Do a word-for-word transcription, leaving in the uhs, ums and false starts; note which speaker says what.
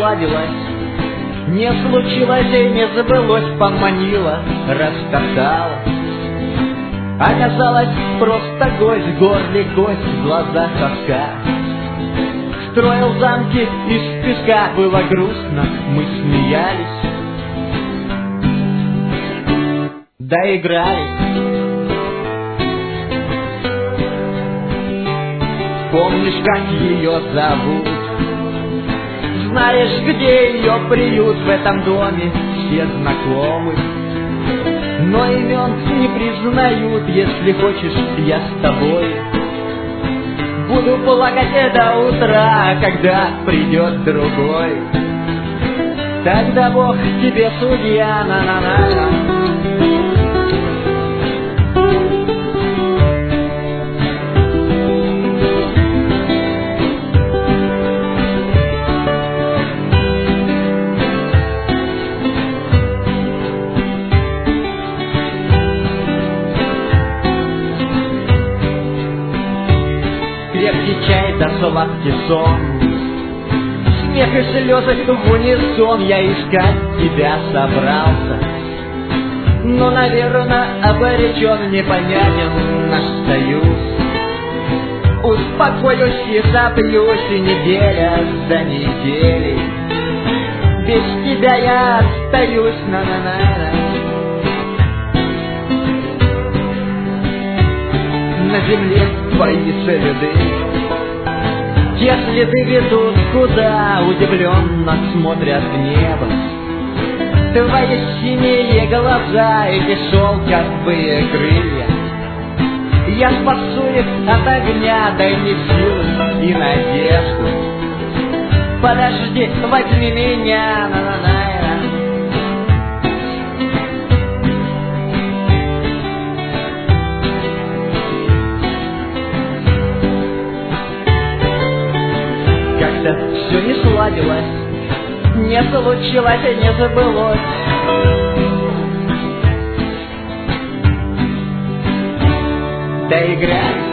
Speaker 1: сладилось, не случилось и не забылось, поманила, растоптала. Оказалось, просто гость, в горле гость, в глазах тоска. Строил замки из песка, было грустно, мы смеялись, доигрались. Помнишь, как ее зовут? Знаешь, где ее приют? В этом доме все знакомы, но имен не признают. Если хочешь, я с тобой буду плакать до утра, когда придет другой. Тогда Бог тебе судья, на-на-на. Крепкий чай да сладкий сон, смех и слезы в унисон. Я искать тебя собрался, но, наверное, обречен, непонятен наш союз. Успокоюсь и забьюсь, и неделя за неделей без тебя я остаюсь, на-на-на-на. На земле твои следы, те следы ведут куда, удивленно смотрят в небо. Твои синие глаза, эти шелковые крылья. Я спасу их от огня, дай мне силы и надежду. Подожди, возьми меня, на-на-на. Как-то все не сладилось, не случилось и не забылось. Доигрались.